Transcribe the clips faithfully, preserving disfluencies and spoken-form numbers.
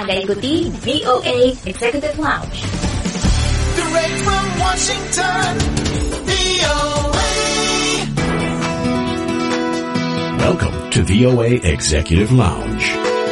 Anda ikuti V O A Executive Lounge. Direct from Washington, V O A. Welcome to V O A Executive Lounge.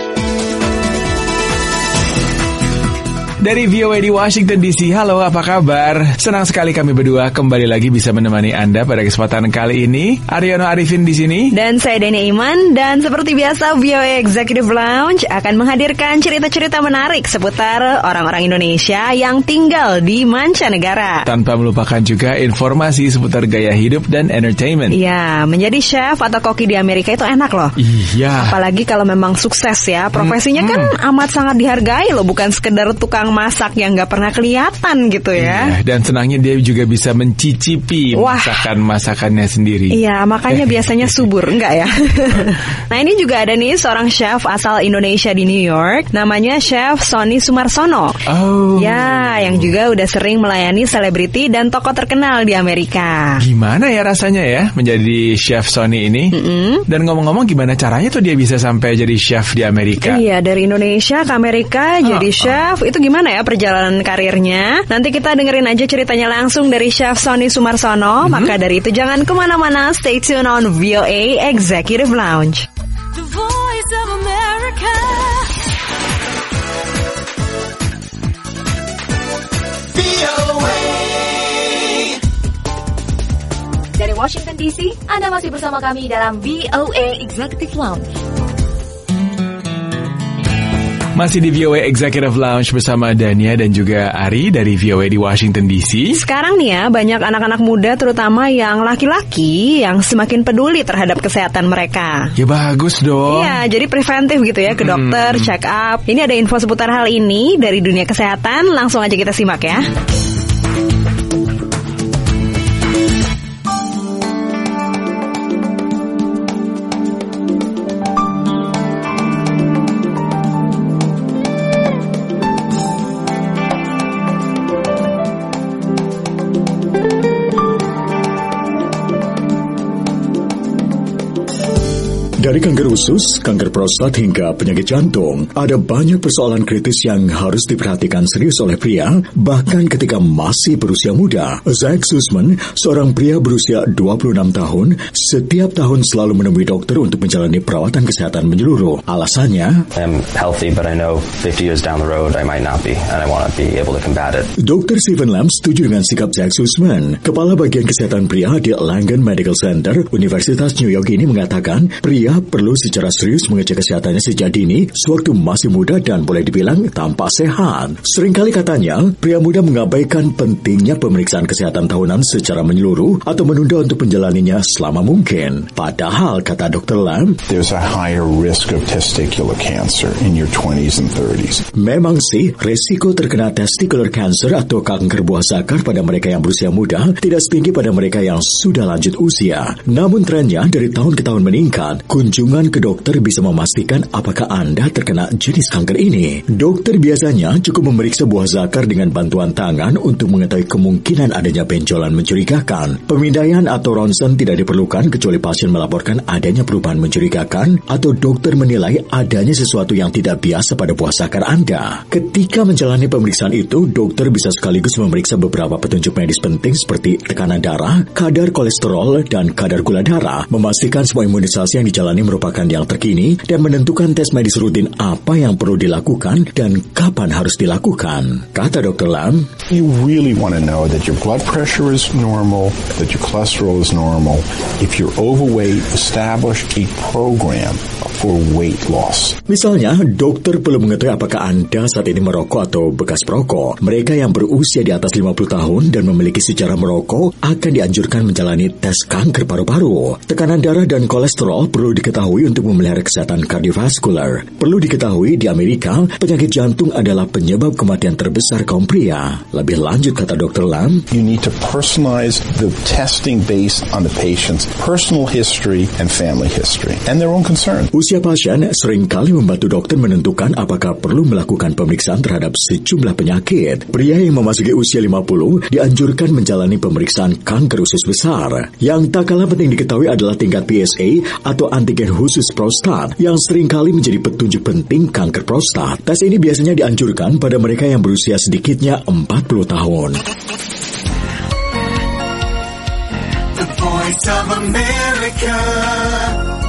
Dari V O A di Washington D C, halo apa kabar? Senang sekali kami berdua kembali lagi bisa menemani Anda pada kesempatan kali ini. Aryono Arifin di sini. Dan saya Deni Iman. Dan seperti biasa V O A Executive Lounge akan menghadirkan cerita-cerita menarik seputar orang-orang Indonesia yang tinggal di mancanegara. Tanpa melupakan juga informasi seputar gaya hidup dan entertainment. Iya, menjadi chef atau koki di Amerika itu enak loh. Iya. Apalagi kalau memang sukses ya. Profesinya hmm, kan hmm. amat sangat dihargai loh. Bukan sekedar tukang masak yang gak pernah kelihatan gitu ya. Iya, dan senangnya dia juga bisa mencicipi Wah. masakan-masakannya sendiri. Iya, makanya biasanya subur, enggak ya? Nah, ini juga ada nih seorang chef asal Indonesia di New York. Namanya Chef Sonny Sumarsono. Oh. Ya, yang juga udah sering melayani selebriti dan tokoh terkenal di Amerika. Gimana ya rasanya ya menjadi Chef Sonny ini? Mm-hmm. Dan ngomong-ngomong gimana caranya tuh dia bisa sampai jadi chef di Amerika? Iya, dari Indonesia ke Amerika oh, jadi chef. Oh. Itu gimana ya perjalanan karirnya? Nanti kita dengerin aja ceritanya langsung dari Chef Sonny Sumarsono. Mm-hmm. Maka dari itu jangan kemana-mana, stay tune on V O A Executive Lounge. The Voice of America. V O A. Dari Washington D C, Anda masih bersama kami dalam V O A Executive Lounge. Masih di V O A Executive Lounge bersama Dania dan juga Ari dari V O A di Washington D C. Sekarang nih ya, banyak anak-anak muda terutama yang laki-laki yang semakin peduli terhadap kesehatan mereka. Ya bagus dong. Iya, jadi preventif gitu ya, ke dokter, hmm. check up. Ini ada info seputar hal ini dari dunia kesehatan, langsung aja kita simak ya. Dari kanker usus, kanker prostat hingga penyakit jantung, ada banyak persoalan kritis yang harus diperhatikan serius oleh pria, bahkan ketika masih berusia muda. Zach Sussman, seorang pria berusia dua puluh enam tahun, setiap tahun selalu menemui dokter untuk menjalani perawatan kesehatan menyeluruh. Alasannya, I'm healthy, but I know fifty years down the road I might not be, and I want to be able to combat it. dokter Stephen Lam setuju dengan sikap Zach Sussman. Kepala bagian kesehatan pria di Langone Medical Center, Universitas New York ini mengatakan, pria perlu secara serius mengecek kesehatannya sejak dini, sewaktu masih muda dan boleh dibilang tampak sehat. Seringkali katanya, pria muda mengabaikan pentingnya pemeriksaan kesehatan tahunan secara menyeluruh atau menunda untuk menjalaninya selama mungkin. Padahal, kata dokter Lam, there's a higher risk of testicular cancer in your twenties and thirties. Memang sih, resiko terkena testicular cancer atau kanker buah zakar pada mereka yang berusia muda tidak setinggi pada mereka yang sudah lanjut usia. Namun trennya dari tahun ke tahun meningkat. Kunjungan ke dokter bisa memastikan apakah Anda terkena jenis kanker ini. Dokter biasanya cukup memeriksa buah zakar dengan bantuan tangan untuk mengetahui kemungkinan adanya benjolan mencurigakan. Pemindaian atau ronsen tidak diperlukan kecuali pasien melaporkan adanya perubahan mencurigakan atau dokter menilai adanya sesuatu yang tidak biasa pada buah zakar Anda. Ketika menjalani pemeriksaan itu, dokter bisa sekaligus memeriksa beberapa petunjuk medis penting seperti tekanan darah, kadar kolesterol, dan kadar gula darah, memastikan semua imunisasi yang dijalani merupakan yang terkini dan menentukan tes medis rutin apa yang perlu dilakukan dan kapan harus dilakukan. Kata dokter Lam, you really want to know that your blood pressure is normal, that your cholesterol is normal. If you're overweight, establish a program for weight loss. Misalnya, dokter perlu mengetahui apakah Anda saat ini merokok atau bekas perokok. Mereka yang berusia di atas lima puluh tahun dan memiliki sejarah merokok akan dianjurkan menjalani tes kanker paru-paru. Tekanan darah dan kolesterol perlu diketahui untuk memelihara kesehatan kardiovaskular. Perlu diketahui di Amerika, penyakit jantung adalah penyebab kematian terbesar kaum pria. Lebih lanjut, kata dokter Lam, you need to personalize the testing based on the patient's personal history and family history and their own concern. Usia pasien seringkali membantu dokter menentukan apakah perlu melakukan pemeriksaan terhadap sejumlah penyakit. Pria yang memasuki usia lima puluh dianjurkan menjalani pemeriksaan kanker usus besar. Yang tak kalah penting diketahui adalah tingkat P S A atau antigen khusus prostat yang seringkali menjadi petunjuk penting kanker prostat. Tes ini biasanya dianjurkan pada mereka yang berusia sedikitnya empat puluh tahun. The Voice of America.